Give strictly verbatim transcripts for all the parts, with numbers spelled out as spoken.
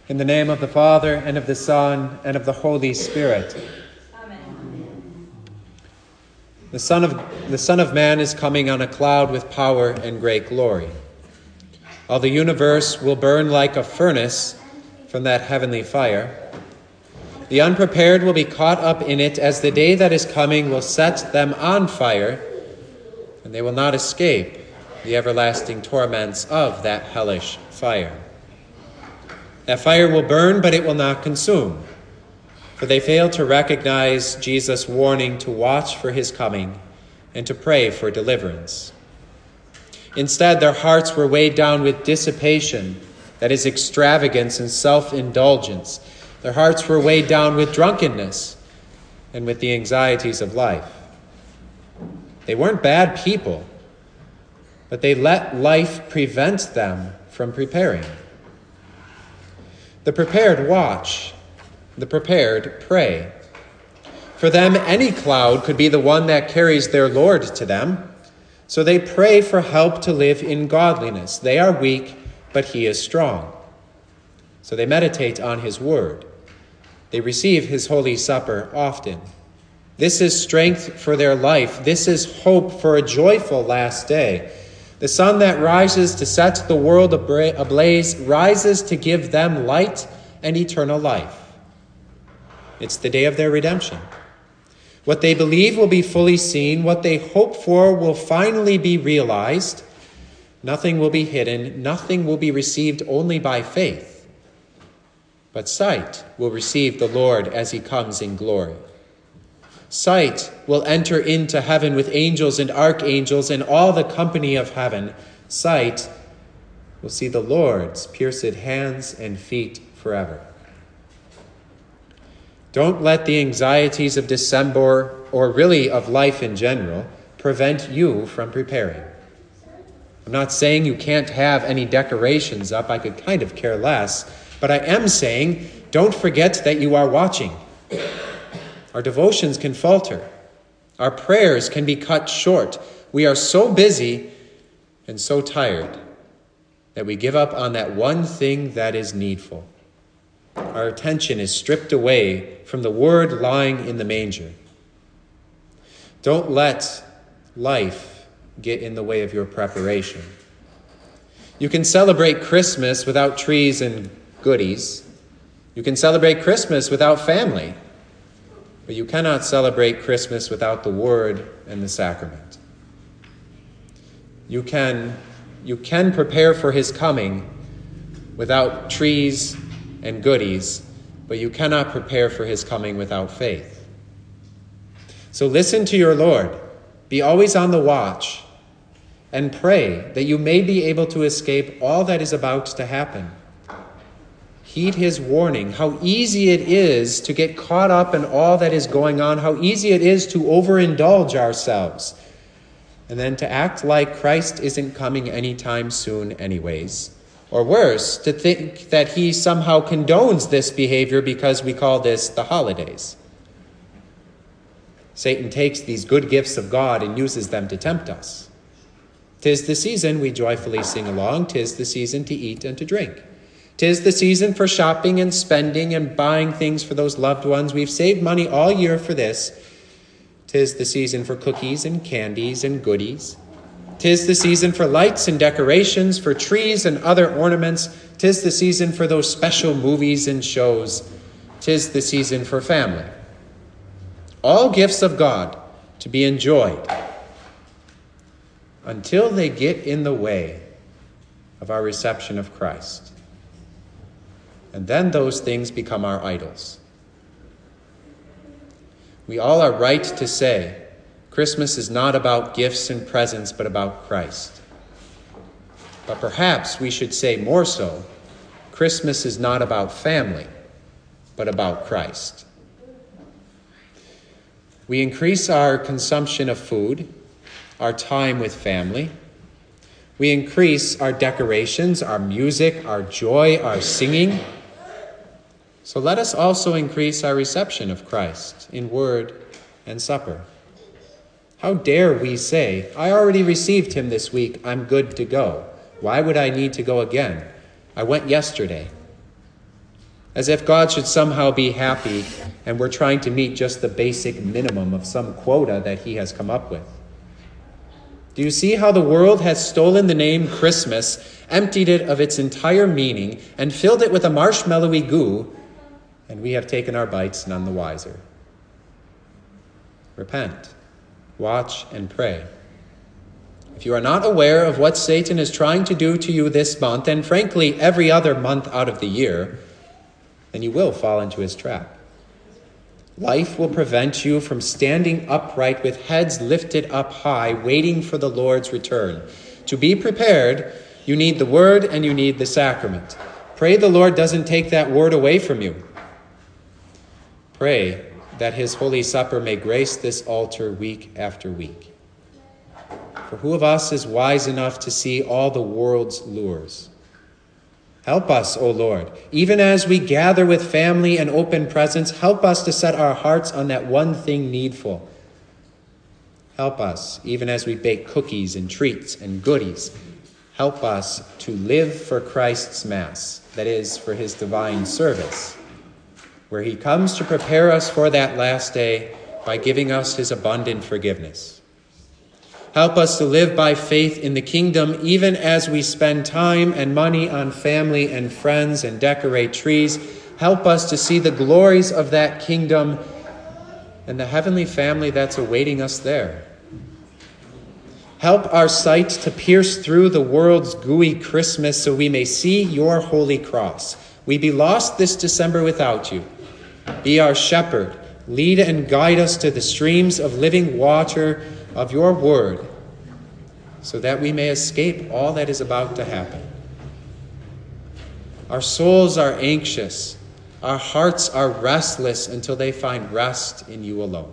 In the name of the Father, and of the Son, and of the Holy Spirit. Amen. The Son of, the Son of Man is coming on a cloud with power and great glory. All the universe will burn like a furnace from that heavenly fire. The unprepared will be caught up in it as the day that is coming will set them on fire, and they will not escape the everlasting torments of that hellish fire. That fire will burn, but it will not consume, for they failed to recognize Jesus' warning to watch for his coming and to pray for deliverance. Instead, their hearts were weighed down with dissipation, that is, extravagance and self-indulgence. Their hearts were weighed down with drunkenness and with the anxieties of life. They weren't bad people, but they let life prevent them from preparing. The prepared watch, the prepared pray. For them, any cloud could be the one that carries their Lord to them. So they pray for help to live in godliness. They are weak, but he is strong. So they meditate on his word. They receive his holy supper often. This is strength for their life. This is hope for a joyful last day. The sun that rises to set the world ablaze rises to give them light and eternal life. It's the day of their redemption. What they believe will be fully seen. What they hope for will finally be realized. Nothing will be hidden. Nothing will be received only by faith. But sight will receive the Lord as he comes in glory. Sight will enter into heaven with angels and archangels and all the company of heaven. Sight will see the Lord's pierced hands and feet forever. Don't let the anxieties of December, or really of life in general, prevent you from preparing. I'm not saying you can't have any decorations up. I could kind of care less. But I am saying, don't forget that you are watching. Our devotions can falter. Our prayers can be cut short. We are so busy and so tired that we give up on that one thing that is needful. Our attention is stripped away from the word lying in the manger. Don't let life get in the way of your preparation. You can celebrate Christmas without trees and goodies. You can celebrate Christmas without family. But you cannot celebrate Christmas without the word and the sacrament. You can, you can prepare for his coming without trees and goodies, but you cannot prepare for his coming without faith. So listen to your Lord. Be always on the watch and pray that you may be able to escape all that is about to happen. Heed his warning, how easy it is to get caught up in all that is going on, how easy it is to overindulge ourselves, and then to act like Christ isn't coming anytime soon anyways. Or worse, to think that he somehow condones this behavior because we call this the holidays. Satan takes these good gifts of God and uses them to tempt us. 'Tis the season, we joyfully sing along. 'Tis the season to eat and to drink. 'Tis the season for shopping and spending and buying things for those loved ones. We've saved money all year for this. 'Tis the season for cookies and candies and goodies. 'Tis the season for lights and decorations, for trees and other ornaments. 'Tis the season for those special movies and shows. 'Tis the season for family. All gifts of God to be enjoyed until they get in the way of our reception of Christ. And then those things become our idols. We all are right to say Christmas is not about gifts and presents, but about Christ. But perhaps we should say more so, Christmas is not about family, but about Christ. We increase our consumption of food, our time with family. We increase our decorations, our music, our joy, our singing. So let us also increase our reception of Christ in word and supper. How dare we say, I already received him this week, I'm good to go. Why would I need to go again? I went yesterday. as if God should somehow be happy and we're trying to meet just the basic minimum of some quota that he has come up with. Do you see how the world has stolen the name Christmas, emptied it of its entire meaning, and filled it with a marshmallowy goo, and we have taken our bites none the wiser? Repent, watch, and pray. If you are not aware of what Satan is trying to do to you this month, and frankly every other month out of the year, then you will fall into his trap. Life will prevent you from standing upright with heads lifted up high, waiting for the Lord's return. To be prepared, you need the word and you need the sacrament. Pray the Lord doesn't take that word away from you. Pray that his Holy Supper may grace this altar week after week. For who of us is wise enough to see all the world's lures? Help us, O Lord, even as we gather with family and open presents, help us to set our hearts on that one thing needful. Help us, even as we bake cookies and treats and goodies, help us to live for Christ's Mass, that is, for his divine service, where he comes to prepare us for that last day by giving us his abundant forgiveness. Help us to live by faith in the kingdom, even as we spend time and money on family and friends and decorate trees. Help us to see the glories of that kingdom and the heavenly family that's awaiting us there. Help our sight to pierce through the world's gooey Christmas so we may see your holy cross. We be lost this December without you. Be our shepherd. Lead and guide us to the streams of living water of your word, so that we may escape all that is about to happen. Our souls are anxious. Our hearts are restless until they find rest in you alone.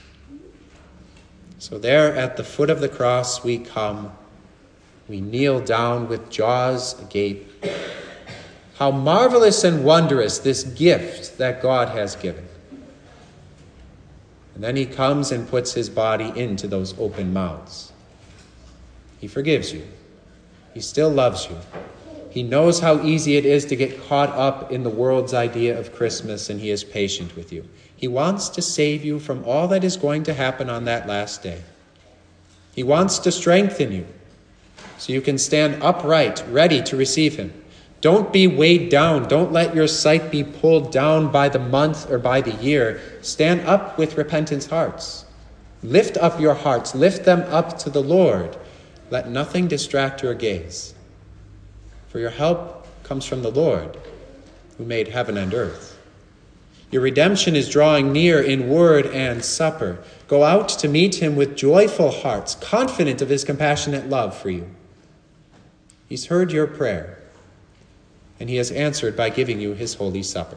So there at the foot of the cross we come. We kneel down with jaws agape. How marvelous and wondrous this gift that God has given. And then he comes and puts his body into those open mouths. He forgives you. He still loves you. He knows how easy it is to get caught up in the world's idea of Christmas, and he is patient with you. He wants to save you from all that is going to happen on that last day. He wants to strengthen you so you can stand upright, ready to receive him. Don't be weighed down. Don't let your sight be pulled down by the month or by the year. Stand up with repentant hearts. Lift up your hearts. Lift them up to the Lord. Let nothing distract your gaze. For your help comes from the Lord, who made heaven and earth. Your redemption is drawing near in word and supper. Go out to meet him with joyful hearts, confident of his compassionate love for you. He's heard your prayer, and he has answered by giving you his holy supper.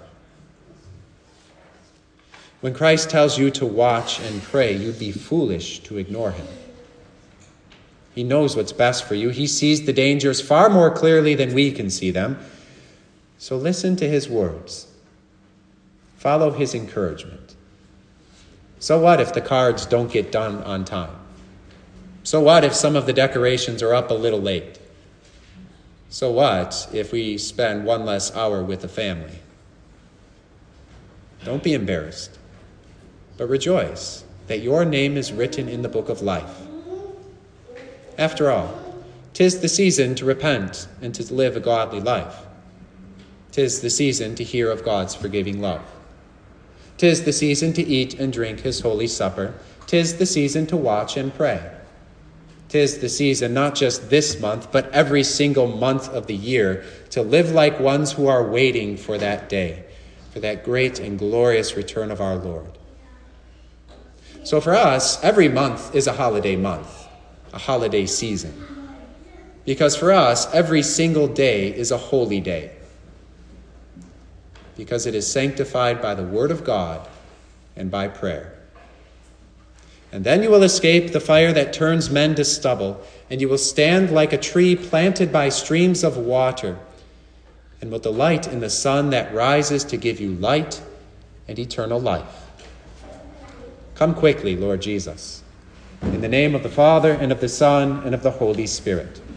When Christ tells you to watch and pray, you'd be foolish to ignore him. He knows what's best for you. He sees the dangers far more clearly than we can see them. So listen to his words. Follow his encouragement. So what if the cards don't get done on time? So what if some of the decorations are up a little late? So what if we spend one less hour with the family? Don't be embarrassed, but rejoice that your name is written in the book of life. After all, 'tis the season to repent and to live a godly life. 'Tis the season to hear of God's forgiving love. 'Tis the season to eat and drink his holy supper. 'Tis the season to watch and pray. 'Tis the season, not just this month, but every single month of the year, to live like ones who are waiting for that day, for that great and glorious return of our Lord. So for us, every month is a holiday month, a holiday season. Because for us, every single day is a holy day. Because it is sanctified by the word of God and by prayer. And then you will escape the fire that turns men to stubble, and you will stand like a tree planted by streams of water, and will delight in the sun that rises to give you light and eternal life. Come quickly, Lord Jesus, in the name of the Father, and of the Son, and of the Holy Spirit.